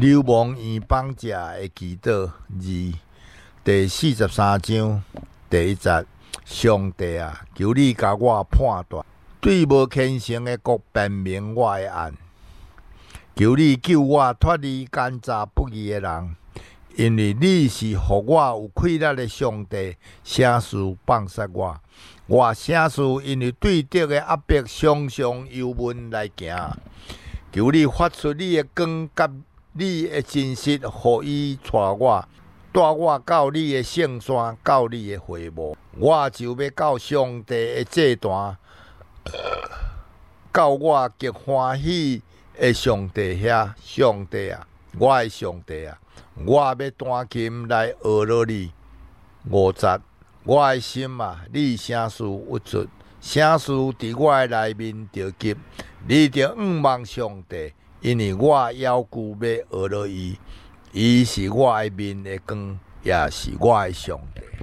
流氓院绑架的祈祷2第43章第1节。上帝啊，求你甲我判断，对无虔诚的国辨明我的案。求你救我脱离奸诈不义的人，因为你是互我有气力的上帝。啥事放杀我？我啥事因为对敌的压迫，常常忧闷来行。求你发出你的光，甲你的真实，互伊带我，带我到你的圣山，到你的会幕。我就要到上帝的祭坛，到我极欢喜的上帝遐。上帝啊，我的上帝啊，我要弹琴来学乐你。5节，我的心啊，你啥事郁卒？啥事伫我的内面着急？你着仰望上帝，因为我要求要学乐伊。伊是我的面的光，也是我的上帝。